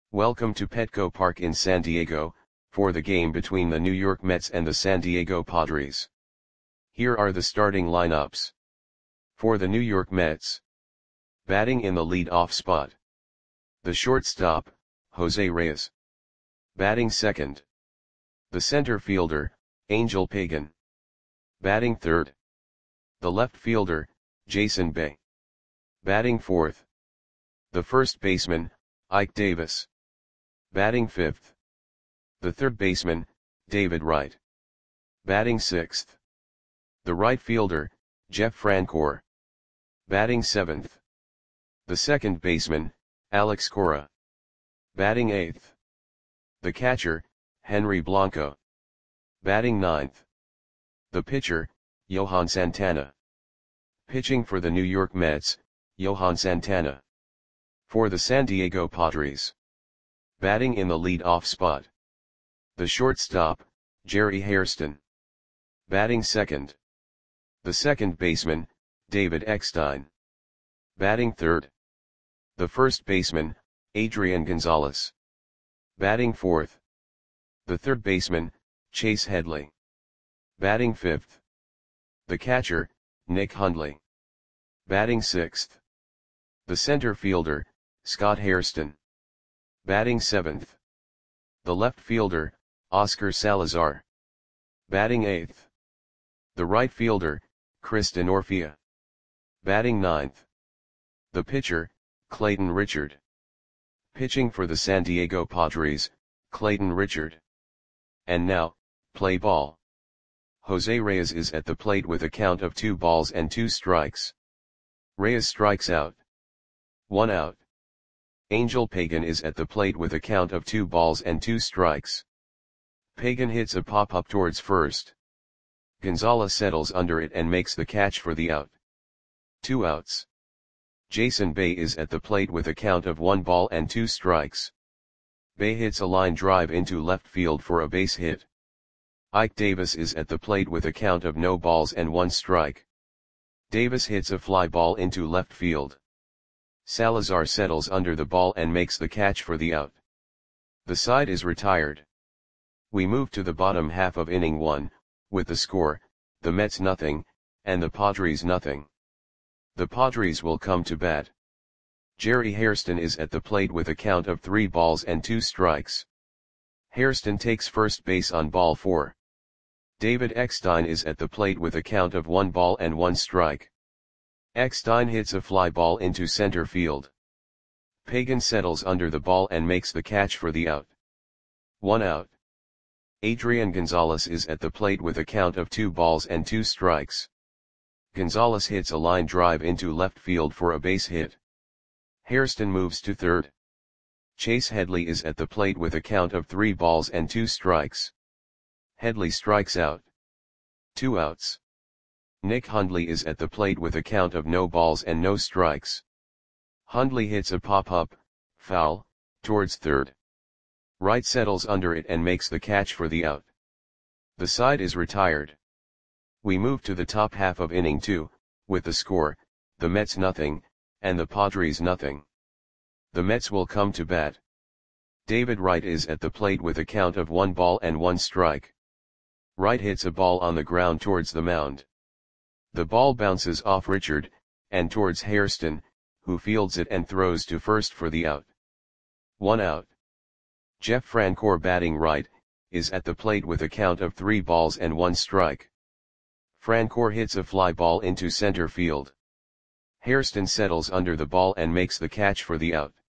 Welcome to Petco Park in San Diego, for the game between the New York Mets and the San Diego Padres. Here are the starting lineups. For the New York Mets. Batting in the lead-off spot. The shortstop, Jose Reyes. Batting second. The center fielder, Angel Pagan. Batting third. The left fielder, Jason Bay. Batting fourth. The first baseman, Ike Davis. Batting fifth. The third baseman, David Wright. Batting sixth. The right fielder, Jeff Francoeur. Batting seventh. The second baseman, Alex Cora. Batting eighth. The catcher, Henry Blanco. Batting ninth. The pitcher, Johan Santana. Pitching for the New York Mets, Johan Santana. For the San Diego Padres. Batting in the lead-off spot. The shortstop, Jerry Hairston. Batting second. The second baseman, David Eckstein. Batting third. The first baseman, Adrian Gonzalez. Batting fourth. The third baseman, Chase Headley. Batting fifth. The catcher, Nick Hundley. Batting sixth. The center fielder, Scott Hairston. Batting seventh. The left fielder, Oscar Salazar. Batting eighth. The right fielder, Chris Denorfia. Batting ninth. The pitcher, Clayton Richard. Pitching for the San Diego Padres, Clayton Richard. And now, play ball. Jose Reyes is at the plate with a count of 2 balls and 2 strikes. Reyes strikes out. 1 out. Angel Pagan is at the plate with a count of 2 balls and 2 strikes. Pagan hits a pop-up towards first. Gonzalez settles under it and makes the catch for the out. 2 outs. Jason Bay is at the plate with a count of 1 ball and 2 strikes. Bay hits a line drive into left field for a base hit. Ike Davis is at the plate with a count of no balls and 1 strike. Davis hits a fly ball into left field. Salazar settles under the ball and makes the catch for the out. The side is retired. We move to the bottom half of inning 1, with the score, the Mets nothing, and the Padres nothing. The Padres will come to bat. Jerry Hairston is at the plate with a count of 3 balls and 2 strikes. Hairston takes first base on ball 4. David Eckstein is at the plate with a count of 1 ball and 1 strike. Eckstein hits a fly ball into center field. Pagan settles under the ball and makes the catch for the out. 1 out. Adrian Gonzalez is at the plate with a count of 2 balls and 2 strikes. Gonzalez hits a line drive into left field for a base hit. Hairston moves to third. Chase Headley is at the plate with a count of 3 balls and 2 strikes. Headley strikes out. 2 outs. Nick Hundley is at the plate with a count of no balls and no strikes. Hundley hits a pop-up, foul, towards third. Wright settles under it and makes the catch for the out. The side is retired. We move to the top half of inning 2, with the score, the Mets nothing, and the Padres nothing. The Mets will come to bat. David Wright is at the plate with a count of 1 ball and 1 strike. Wright hits a ball on the ground towards the mound. The ball bounces off Richard, and towards Hairston, who fields it and throws to first for the out. 1 out. Jeff Francoeur, batting right, is at the plate with a count of 3 balls and 1 strike. Francoeur hits a fly ball into center field. Hairston settles under the ball and makes the catch for the out.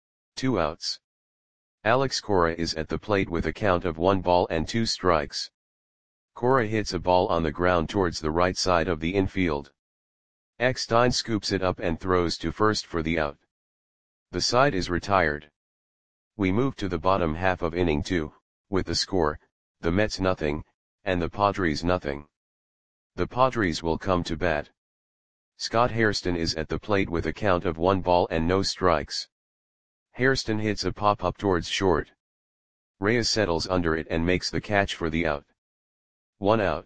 2 outs. Alex Cora is at the plate with a count of 1 ball and 2 strikes. Cora hits a ball on the ground towards the right side of the infield. Eckstein scoops it up and throws to first for the out. The side is retired. We move to the bottom half of inning 2, with the score, the Mets nothing, and the Padres nothing. The Padres will come to bat. Scott Hairston is at the plate with a count of 1 ball and no strikes. Hairston hits a pop-up towards short. Reyes settles under it and makes the catch for the out. 1 out.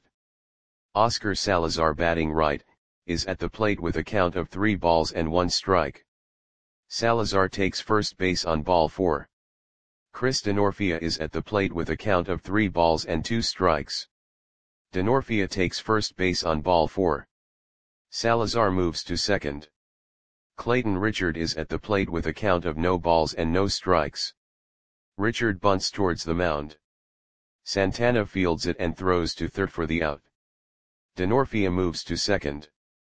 Oscar Salazar, batting right, is at the plate with a count of 3 balls and 1 strike. Salazar takes first base on ball 4. Chris Denorfia is at the plate with a count of 3 balls and 2 strikes. Denorfia takes first base on ball 4. Salazar moves to second. Clayton Richard is at the plate with a count of no balls and no strikes. Richard bunts towards the mound. Santana fields it and throws to third for the out. Denorfia moves to second.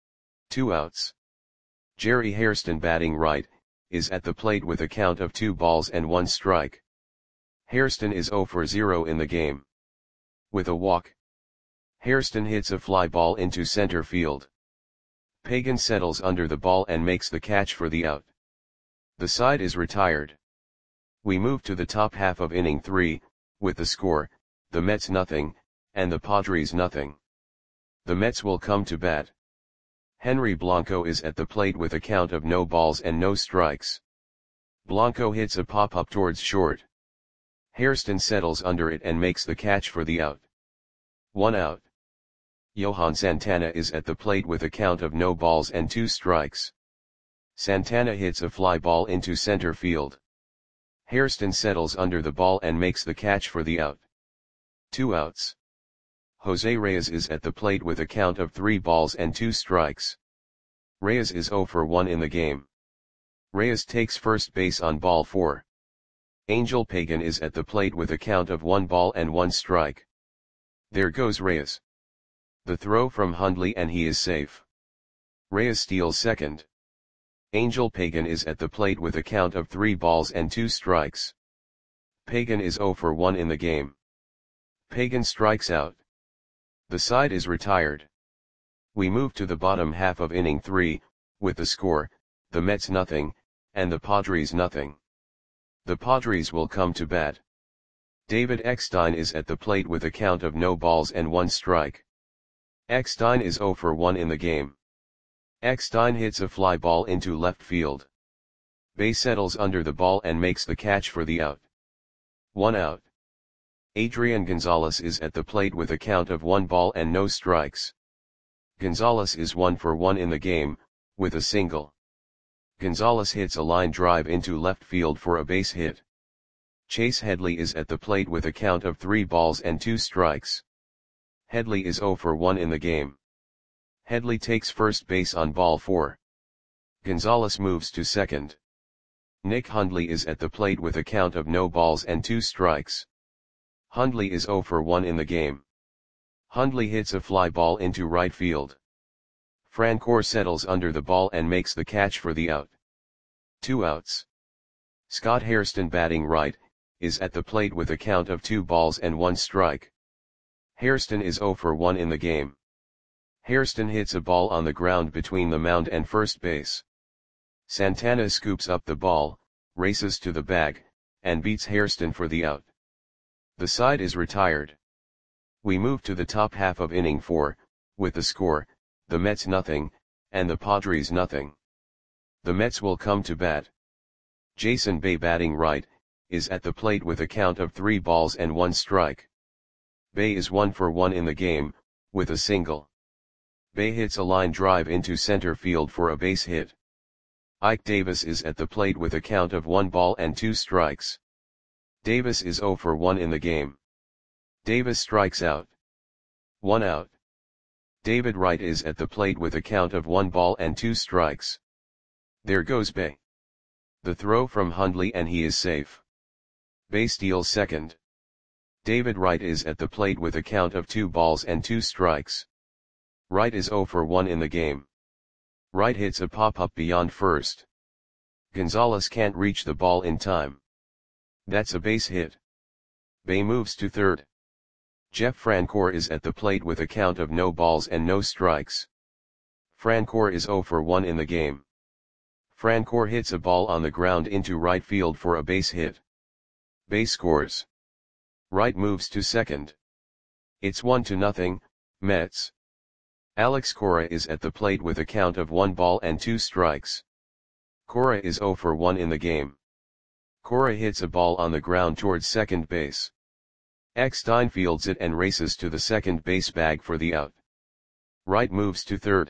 2 outs. Jerry Hairston, batting right, is at the plate with a count of 2 balls and 1 strike. Hairston is 0 for 0 in the game. With a walk, Hairston hits a fly ball into center field. Pagan settles under the ball and makes the catch for the out. The side is retired. We move to the top half of inning 3, with the score, the Mets nothing, and the Padres nothing. The Mets will come to bat. Henry Blanco is at the plate with a count of no balls and no strikes. Blanco hits a pop-up towards short. Hairston settles under it and makes the catch for the out. 1 out. Johan Santana is at the plate with a count of no balls and 2 strikes. Santana hits a fly ball into center field. Hairston settles under the ball and makes the catch for the out. 2 outs. Jose Reyes is at the plate with a count of 3 balls and 2 strikes. Reyes is 0 for 1 in the game. Reyes takes first base on ball 4. Angel Pagan is at the plate with a count of 1 ball and 1 strike. There goes Reyes. The throw from Hundley and he is safe. Reyes steals second. Angel Pagan is at the plate with a count of 3 balls and 2 strikes. Pagan is 0 for 1 in the game. Pagan strikes out. The side is retired. We move to the bottom half of inning 3, with the score, the Mets nothing, and the Padres nothing. The Padres will come to bat. David Eckstein is at the plate with a count of no balls and 1 strike. Eckstein is 0 for 1 in the game. Eckstein hits a fly ball into left field. Bay settles under the ball and makes the catch for the out. 1 out. Adrian Gonzalez is at the plate with a count of 1 ball and no strikes. Gonzalez is 1 for 1 in the game, with a single. Gonzalez hits a line drive into left field for a base hit. Chase Headley is at the plate with a count of 3 balls and 2 strikes. Headley is 0 for 1 in the game. Headley takes first base on ball 4. Gonzalez moves to second. Nick Hundley is at the plate with a count of no balls and 2 strikes. Hundley is 0 for 1 in the game. Hundley hits a fly ball into right field. Francoeur settles under the ball and makes the catch for the out. 2 outs. Scott Hairston, batting right, is at the plate with a count of 2 balls and 1 strike. Hairston is 0 for 1 in the game. Hairston hits a ball on the ground between the mound and first base. Santana scoops up the ball, races to the bag, and beats Hairston for the out. The side is retired. We move to the top half of inning 4, with the score, the Mets nothing, and the Padres nothing. The Mets will come to bat. Jason Bay, batting right, is at the plate with a count of 3 balls and 1 strike. Bay is 1 for 1 in the game, with a single. Bay hits a line drive into center field for a base hit. Ike Davis is at the plate with a count of 1 ball and 2 strikes. Davis is 0 for 1 in the game. Davis strikes out. 1 out. David Wright is at the plate with a count of 1 ball and 2 strikes. There goes Bay. The throw from Hundley and he is safe. Bay steals second. David Wright is at the plate with a count of 2 balls and 2 strikes. Wright is 0 for 1 in the game. Wright hits a pop-up beyond first. Gonzalez can't reach the ball in time. That's a base hit. Bay moves to third. Jeff Francoeur is at the plate with a count of no balls and no strikes. Francoeur is 0 for 1 in the game. Francoeur hits a ball on the ground into right field for a base hit. Bay scores. Wright moves to second. It's 1-0, Mets. Alex Cora is at the plate with a count of 1 ball and 2 strikes. Cora is 0 for 1 in the game. Cora hits a ball on the ground towards second base. Eckstein fields it and races to the second base bag for the out. Wright moves to third.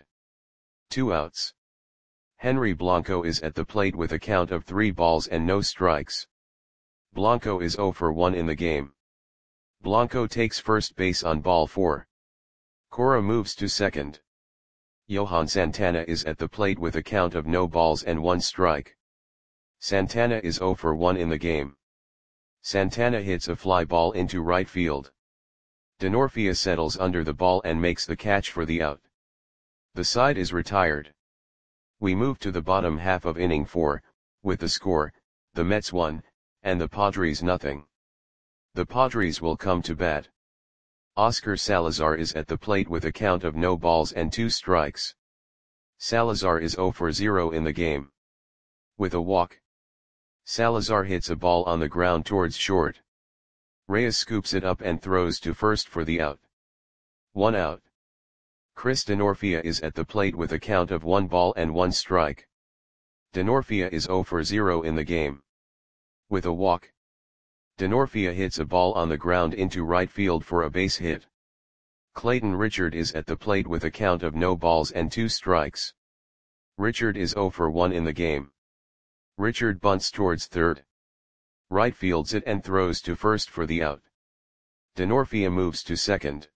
2 outs. Henry Blanco is at the plate with a count of 3 balls and no strikes. Blanco is 0 for 1 in the game. Blanco takes first base on ball 4. Cora moves to second. Johan Santana is at the plate with a count of no balls and 1 strike. Santana is 0 for 1 in the game. Santana hits a fly ball into right field. Denorfia settles under the ball and makes the catch for the out. The side is retired. We move to the bottom half of inning 4, with the score, the Mets 1, and the Padres nothing. The Padres will come to bat. Oscar Salazar is at the plate with a count of no balls and 2 strikes. Salazar is 0 for 0 in the game. With a walk, Salazar hits a ball on the ground towards short. Reyes scoops it up and throws to first for the out. 1 out. Chris Denorfia is at the plate with a count of 1 ball and 1 strike. Denorfia is 0 for 0 in the game. With a walk, Denorfia hits a ball on the ground into right field for a base hit. Clayton Richard is at the plate with a count of no balls and 2 strikes. Richard is 0 for 1 in the game. Richard bunts towards third. Right fields it and throws to first for the out. Denorfia moves to second.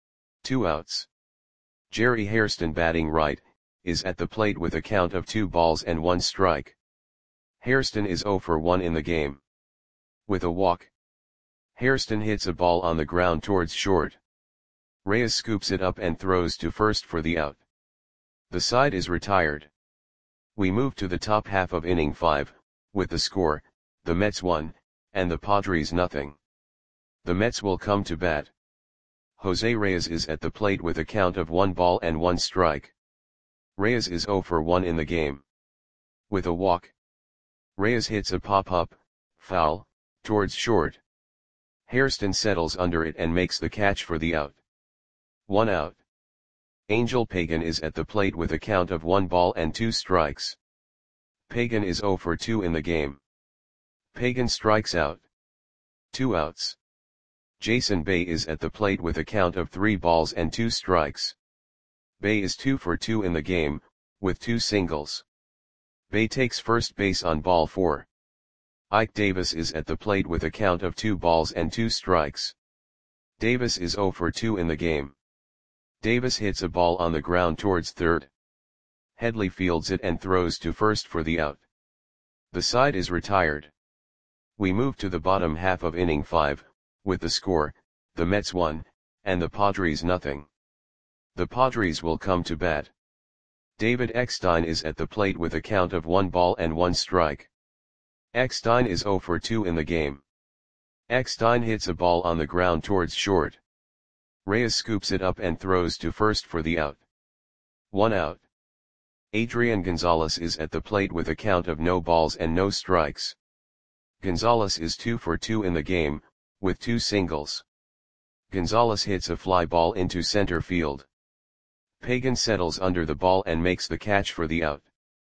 2 outs. Jerry Hairston, batting right, is at the plate with a count of 2 balls and 1 strike. Hairston is 0 for 1 in the game. With a walk, Hairston hits a ball on the ground towards short. Reyes scoops it up and throws to first for the out. The side is retired. We move to the top half of inning 5, with the score, the Mets 1, and the Padres nothing. The Mets will come to bat. Jose Reyes is at the plate with a count of 1 ball and 1 strike. Reyes is 0 for 1 in the game. With a walk, Reyes hits a pop-up, foul, towards short. Hairston settles under it and makes the catch for the out. 1 out. Angel Pagan is at the plate with a count of 1 ball and 2 strikes. Pagan is 0 for 2 in the game. Pagan strikes out. 2 outs. Jason Bay is at the plate with a count of 3 balls and 2 strikes. Bay is 2 for 2 in the game, with 2 singles. Bay takes first base on ball 4. Ike Davis is at the plate with a count of 2 balls and 2 strikes. Davis is 0 for 2 in the game. Davis hits a ball on the ground towards third. Headley fields it and throws to first for the out. The side is retired. We move to the bottom half of inning 5, with the score, the Mets 1, and the Padres nothing. The Padres will come to bat. David Eckstein is at the plate with a count of 1 ball and 1 strike. Eckstein is 0 for 2 in the game. Eckstein hits a ball on the ground towards short. Reyes scoops it up and throws to first for the out. 1 out. Adrian Gonzalez is at the plate with a count of no balls and no strikes. Gonzalez is 2 for 2 in the game, with 2 singles. Gonzalez hits a fly ball into center field. Pagan settles under the ball and makes the catch for the out.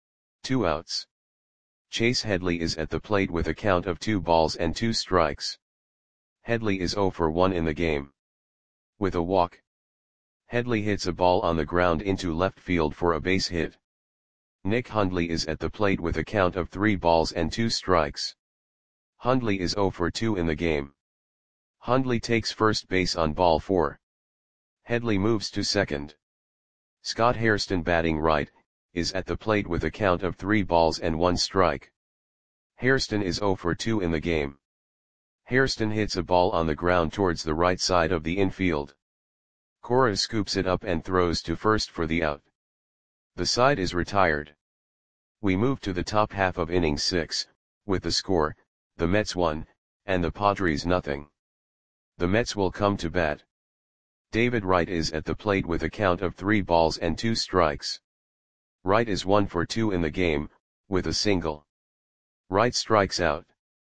2 outs. Chase Headley is at the plate with a count of 2 balls and 2 strikes. Headley is 0 for 1 in the game. With a walk, Headley hits a ball on the ground into left field for a base hit. Nick Hundley is at the plate with a count of 3 balls and 2 strikes. Hundley is 0 for 2 in the game. Hundley takes first base on ball 4. Headley moves to second. Scott Hairston, batting right, is at the plate with a count of 3 balls and 1 strike. Hairston is 0 for 2 in the game. Hairston hits a ball on the ground towards the right side of the infield. Cora scoops it up and throws to first for the out. The side is retired. We move to the top half of inning 6, with the score, the Mets 1, and the Padres nothing. The Mets will come to bat. David Wright is at the plate with a count of 3 balls and 2 strikes. Wright is 1 for 2 in the game, with a single. Wright strikes out.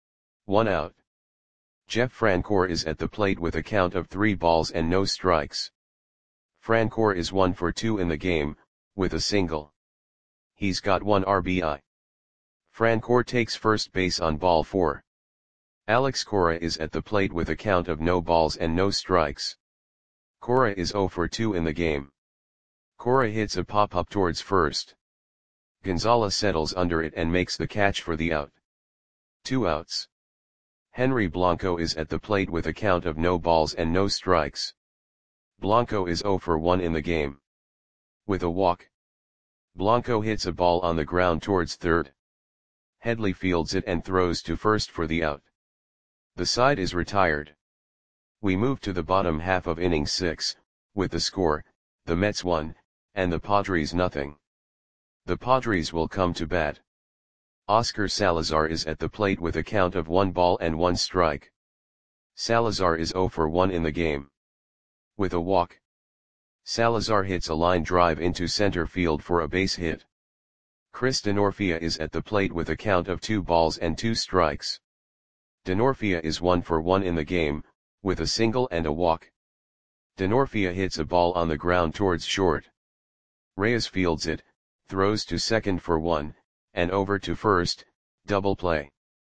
1 out. Jeff Francoeur is at the plate with a count of 3 balls and no strikes. Francoeur is 1 for 2 in the game, with a single. He's got 1 RBI. Francoeur takes first base on ball 4. Alex Cora is at the plate with a count of no balls and no strikes. Cora is 0 for 2 in the game. Cora hits a pop-up towards first. Gonzalez settles under it and makes the catch for the out. 2 outs. Henry Blanco is at the plate with a count of no balls and no strikes. Blanco is 0 for 1 in the game. With a walk, Blanco hits a ball on the ground towards third. Headley fields it and throws to first for the out. The side is retired. We move to the bottom half of inning 6, with the score, the Mets 1, and the Padres nothing. The Padres will come to bat. Oscar Salazar is at the plate with a count of 1 ball and 1 strike. Salazar is 0 for 1 in the game. With a walk, Salazar hits a line drive into center field for a base hit. Chris Denorfia is at the plate with a count of 2 balls and 2 strikes. Denorfia is 1 for 1 in the game, with a single and a walk. Denorfia hits a ball on the ground towards short. Reyes fields it, throws to second for 1, and over to first, double play.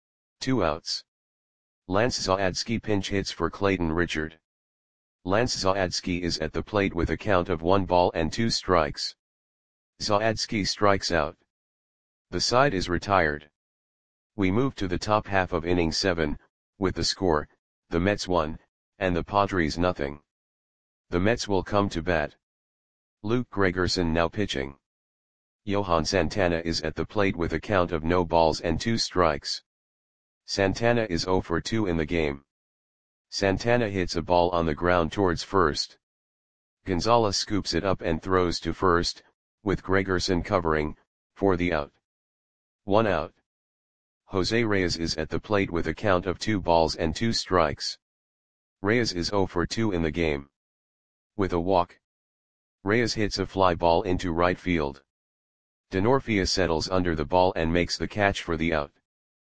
2 outs. Lance Zaadski pinch hits for Clayton Richard. Lance Zaadski is at the plate with a count of 1 ball and 2 strikes. Zaadski strikes out. The side is retired. We move to the top half of inning 7, with the score, the Mets 1, and the Padres nothing. The Mets will come to bat. Luke Gregerson now pitching. Johan Santana is at the plate with a count of no balls and 2 strikes. Santana is 0 for 2 in the game. Santana hits a ball on the ground towards first. Gonzalez scoops it up and throws to first, with Gregerson covering, for the out. 1 out. Jose Reyes is at the plate with a count of 2 balls and 2 strikes. Reyes is 0 for 2 in the game. With a walk, Reyes hits a fly ball into right field. Denorfia settles under the ball and makes the catch for the out.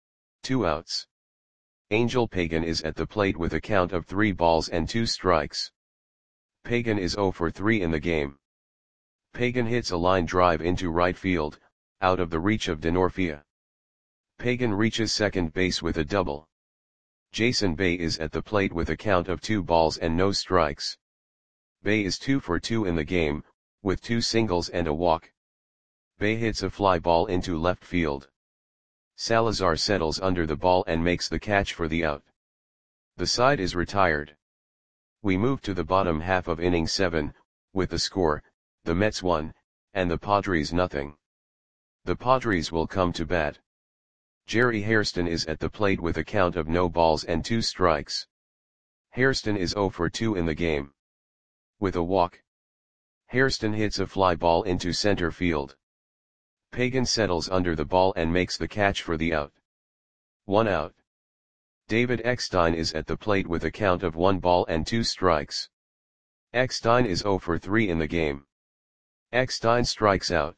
2 outs. Angel Pagan is at the plate with a count of 3 balls and 2 strikes. Pagan is 0 for 3 in the game. Pagan hits a line drive into right field, out of the reach of Denorfia. Pagan reaches second base with a double. Jason Bay is at the plate with a count of 2 balls and no strikes. Bay is 2 for 2 in the game, with 2 singles and a walk. Bay hits a fly ball into left field. Salazar settles under the ball and makes the catch for the out. The side is retired. We move to the bottom half of inning 7, with the score, the Mets 1, and the Padres nothing. The Padres will come to bat. Jerry Hairston is at the plate with a count of no balls and 2 strikes. Hairston is 0 for 2 in the game. With a walk, Hairston hits a fly ball into center field. Pagan settles under the ball and makes the catch for the out. 1 out. David Eckstein is at the plate with a count of 1 ball and 2 strikes. Eckstein is 0 for 3 in the game. Eckstein strikes out.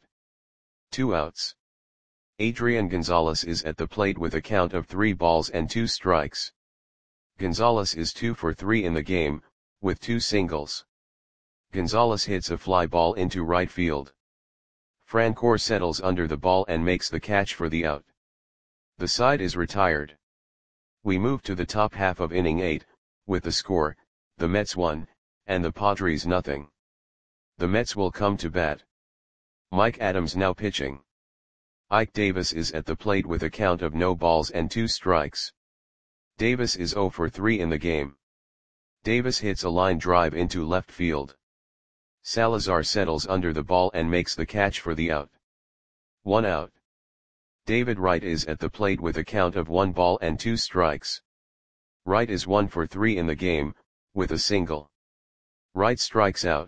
2 outs. Adrian Gonzalez is at the plate with a count of 3 balls and 2 strikes. Gonzalez is 2 for 3 in the game, with 2 singles. Gonzalez hits a fly ball into right field. Francoeur settles under the ball and makes the catch for the out. The side is retired. We move to the top half of inning 8, with the score, the Mets 1, and the Padres nothing. The Mets will come to bat. Mike Adams now pitching. Ike Davis is at the plate with a count of no balls and 2 strikes. Davis is 0 for 3 in the game. Davis hits a line drive into left field. Salazar settles under the ball and makes the catch for the out. 1 out. David Wright is at the plate with a count of 1 ball and 2 strikes. Wright is 1 for 3 in the game, with a single. Wright strikes out.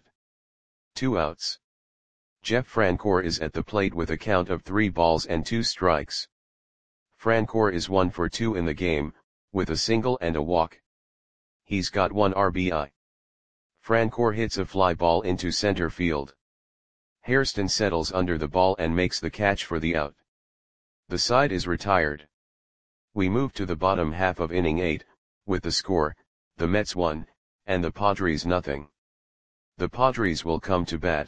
2 outs. Jeff Francoeur is at the plate with a count of 3 balls and 2 strikes. Francoeur is 1 for 2 in the game, with a single and a walk. He's got 1 RBI. Francoeur hits a fly ball into center field. Hairston settles under the ball and makes the catch for the out. The side is retired. We move to the bottom half of inning 8, with the score, the Mets 1, and the Padres nothing. The Padres will come to bat.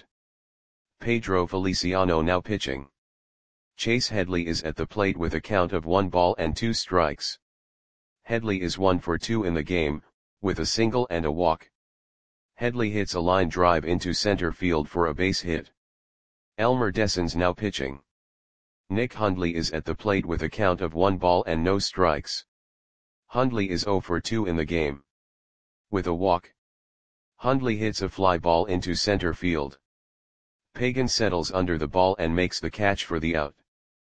Pedro Feliciano now pitching. Chase Headley is at the plate with a count of 1 ball and 2 strikes. Headley is 1 for 2 in the game, with a single and a walk. Headley hits a line drive into center field for a base hit. Elmer Dessens now pitching. Nick Hundley is at the plate with a count of 1 ball and no strikes. Hundley is 0 for 2 in the game. With a walk, Hundley hits a fly ball into center field. Pagan settles under the ball and makes the catch for the out.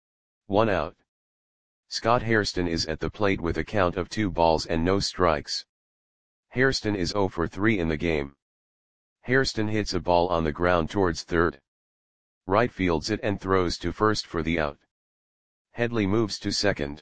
1 out. Scott Hairston is at the plate with a count of 2 balls and no strikes. Hairston is 0 for 3 in the game. Hairston hits a ball on the ground towards third. Right fields it and throws to first for the out. Headley moves to second.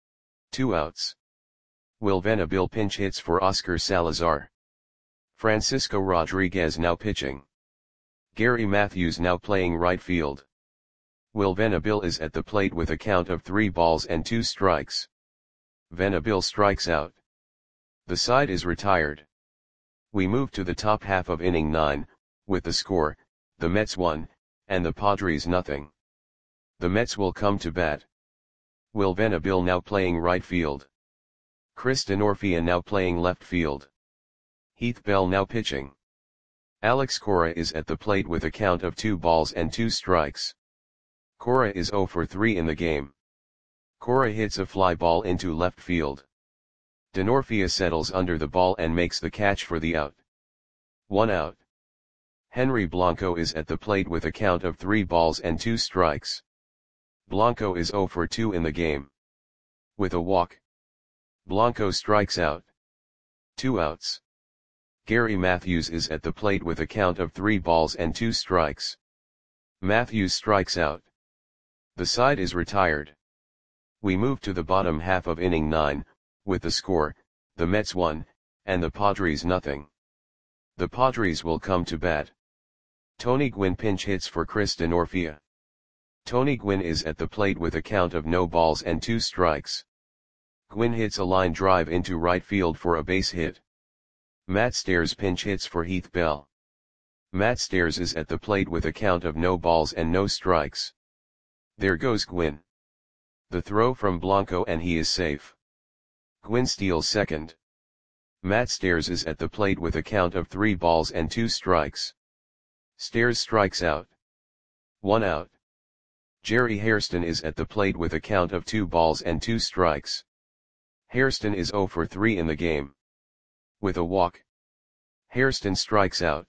2 outs. Will Venable pinch hits for Oscar Salazar. Francisco Rodriguez now pitching. Gary Matthews now playing right field. Will Venable is at the plate with a count of 3 balls and 2 strikes. Venable strikes out. The side is retired. We move to the top half of inning 9, with the score, the Mets 1, and the Padres 0. The Mets will come to bat. Will Venable now playing right field. Chris Denorfia now playing left field. Heath Bell now pitching. Alex Cora is at the plate with a count of 2 balls and 2 strikes. Cora is 0 for 3 in the game. Cora hits a fly ball into left field. Denorfia settles under the ball and makes the catch for the out. 1 out. Henry Blanco is at the plate with a count of 3 balls and 2 strikes. Blanco is 0 for 2 in the game. With a walk, Blanco strikes out. 2 outs. Gary Matthews is at the plate with a count of 3 balls and 2 strikes. Matthews strikes out. The side is retired. We move to the bottom half of inning 9, with the score, the Mets 1, and the Padres 0. The Padres will come to bat. Tony Gwynn pinch hits for Chris Denorfia. Tony Gwynn is at the plate with a count of no balls and 2 strikes. Gwynn hits a line drive into right field for a base hit. Matt Stairs pinch hits for Heath Bell. Matt Stairs is at the plate with a count of no balls and no strikes. There goes Gwynn. The throw from Blanco and he is safe. Gwynn steals second. Matt Stairs is at the plate with a count of 3 balls and 2 strikes. Stairs strikes out. 1 out. Jerry Hairston is at the plate with a count of 2 balls and 2 strikes. Hairston is 0 for 3 in the game. With a walk, Hairston strikes out.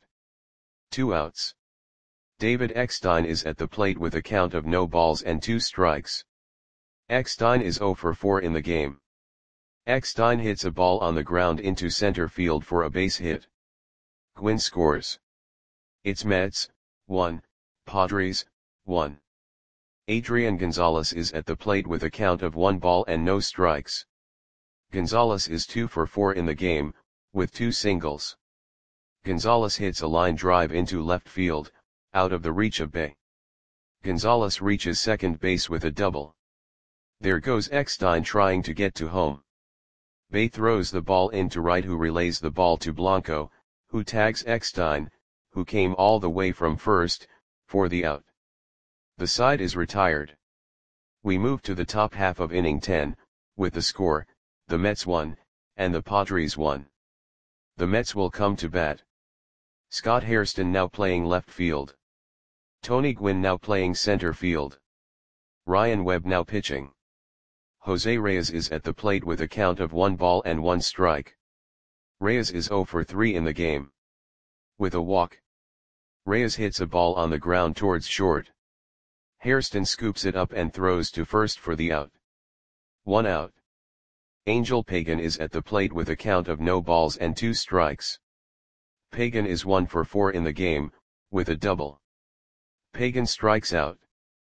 2 outs. David Eckstein is at the plate with a count of no balls and 2 strikes. Eckstein is 0 for 4 in the game. Eckstein hits a ball on the ground into center field for a base hit. Gwynn scores. It's Mets, 1, Padres, 1. Adrian Gonzalez is at the plate with a count of 1 ball and no strikes. Gonzalez is 2 for 4 in the game, with 2 singles. Gonzalez hits a line drive into left field, out of the reach of Bay. Gonzalez reaches second base with a double. There goes Eckstein trying to get to home. Bay throws the ball into right, who relays the ball to Blanco, who tags Eckstein, who came all the way from first, for the out. The side is retired. We move to the top half of inning 10, with the score, the Mets 1, and the Padres 1. The Mets will come to bat. Scott Hairston now playing left field. Tony Gwynn now playing center field. Ryan Webb now pitching. Jose Reyes is at the plate with a count of 1 ball and 1 strike. Reyes is 0 for 3 in the game. With a walk, Reyes hits a ball on the ground towards short. Hairston scoops it up and throws to first for the out. 1 out. Angel Pagan is at the plate with a count of no balls and 2 strikes. Pagan is 1 for 4 in the game, with a double. Pagan strikes out.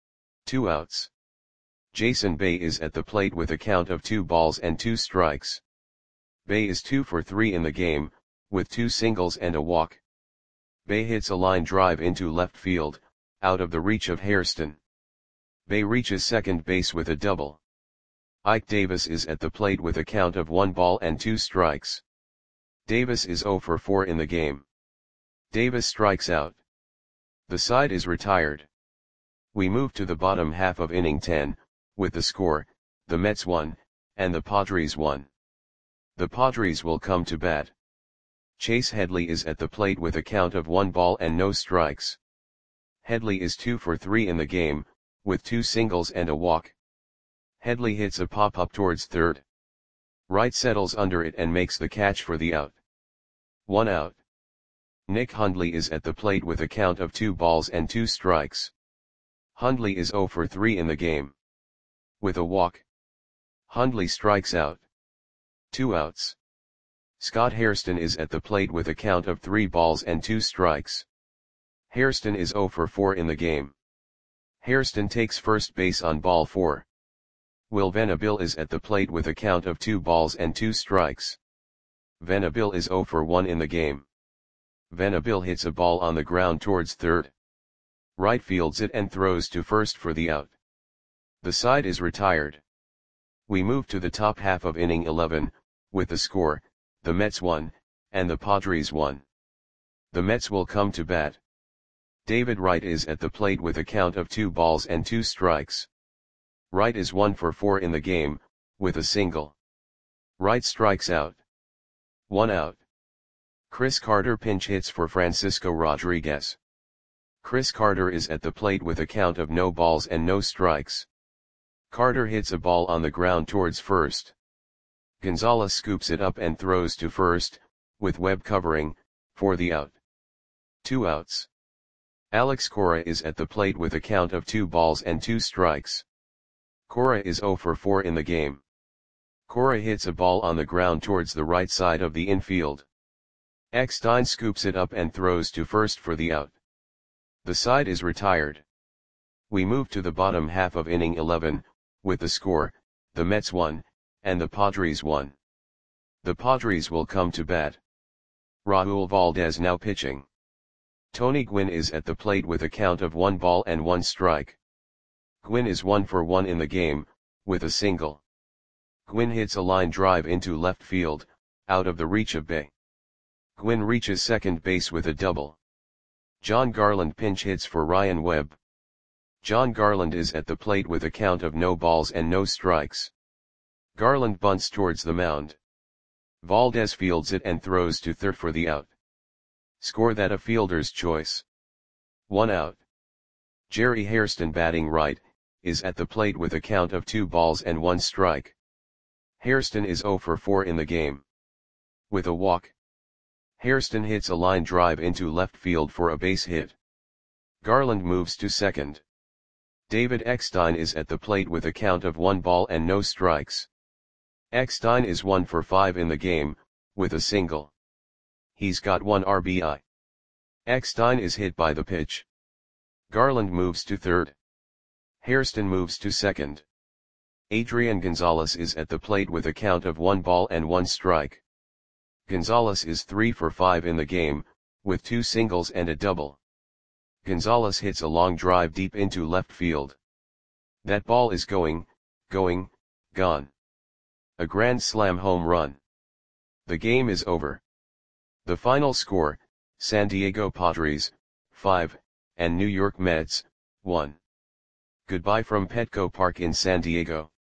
2 outs. Jason Bay is at the plate with a count of 2 balls and 2 strikes. Bay is 2 for 3 in the game, with 2 singles and a walk. Bay hits a line drive into left field, out of the reach of Hairston. Bay reaches second base with a double. Ike Davis is at the plate with a count of 1 ball and 2 strikes. Davis is 0 for 4 in the game. Davis strikes out. The side is retired. We move to the bottom half of inning 10, with the score, the Mets 1, and the Padres 1. The Padres will come to bat. Chase Headley is at the plate with a count of 1 ball and no strikes. Headley is 2 for 3 in the game, with 2 singles and a walk. Headley hits a pop-up towards third. Wright settles under it and makes the catch for the out. 1 out. Nick Hundley is at the plate with a count of 2 balls and 2 strikes. Hundley is 0 for 3 in the game. With a walk, Hundley strikes out. 2 outs. Scott Hairston is at the plate with a count of 3 balls and 2 strikes. Hairston is 0 for 4 in the game. Hairston takes first base on ball 4. Will Venable is at the plate with a count of 2 balls and 2 strikes. Venable is 0 for 1 in the game. Venable hits a ball on the ground towards third. Wright fields it and throws to first for the out. The side is retired. We move to the top half of inning 11, with the score, the Mets 1, and the Padres 1. The Mets will come to bat. David Wright is at the plate with a count of 2 balls and 2 strikes. Wright is 1 for 4 in the game, with a single. Wright strikes out. 1 out. Chris Carter pinch hits for Francisco Rodriguez. Chris Carter is at the plate with a count of no balls and no strikes. Carter hits a ball on the ground towards first. Gonzalez scoops it up and throws to first, with Webb covering, for the out. 2 outs. Alex Cora is at the plate with a count of 2 balls and 2 strikes. Cora is 0 for 4 in the game. Cora hits a ball on the ground towards the right side of the infield. Eckstein scoops it up and throws to first for the out. The side is retired. We move to the bottom half of inning 11, with the score, the Mets 1, and the Padres 1. The Padres will come to bat. Raul Valdez now pitching. Tony Gwynn is at the plate with a count of 1 ball and 1 strike. Gwynn is 1 for 1 in the game, with a single. Gwynn hits a line drive into left field, out of the reach of Bay. Gwynn reaches second base with a double. John Garland pinch hits for Ryan Webb. John Garland is at the plate with a count of no balls and no strikes. Garland bunts towards the mound. Valdez fields it and throws to third for the out. Score that a fielder's choice. 1 out. Jerry Hairston batting right, is at the plate with a count of 2 balls and 1 strike. Hairston is 0 for 4 in the game. With a walk, Hairston hits a line drive into left field for a base hit. Garland moves to second. David Eckstein is at the plate with a count of 1 ball and no strikes. Eckstein is 1 for 5 in the game, with a single. He's got 1 RBI. Eckstein is hit by the pitch. Garland moves to third. Hairston moves to second. Adrian Gonzalez is at the plate with a count of 1 ball and 1 strike. Gonzalez is 3 for 5 in the game, with 2 singles and a double. Gonzalez hits a long drive deep into left field. That ball is going, gone. A grand slam home run. The game is over. The final score, San Diego Padres, 5, and New York Mets, 1. Goodbye from Petco Park in San Diego.